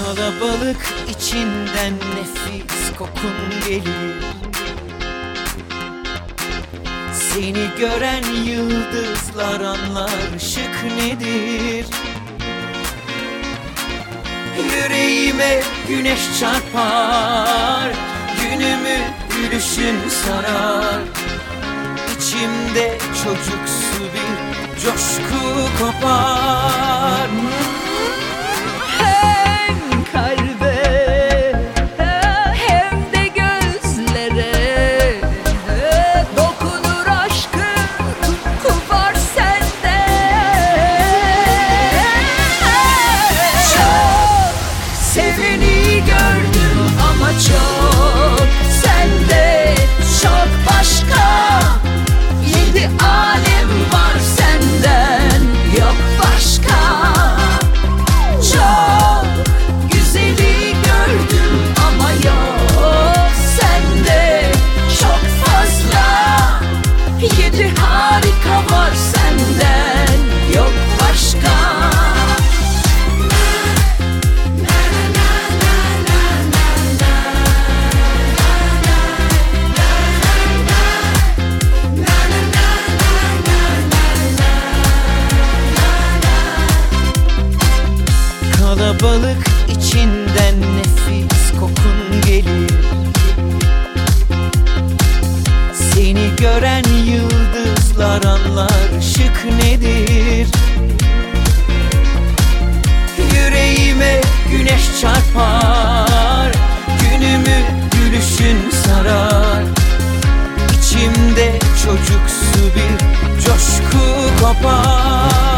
Kalabalık içinden nefis kokun gelir. Seni gören yıldızlar anlar ışık nedir. Yüreğime güneş çarpar, günümü gülüşün sarar. İçimde çocuksu bir coşku kopar. Hem kalbe hem de gözlere dokunur aşkın, tutku var sende. Çok seveni gördüm ama çok sende, çok başka. Yedi alem var senden, yok başka. Çok güzeli gördüm ama yok sende, çok fazla. Yedi harika var senden, yok başka. Kalabalık içinden nefis kokun gelir. Seni gören yıldızlar anlar ışık nedir. Yüreğime güneş çarpar, günümü gülüşün sarar. İçimde çocuksu bir coşku kopar.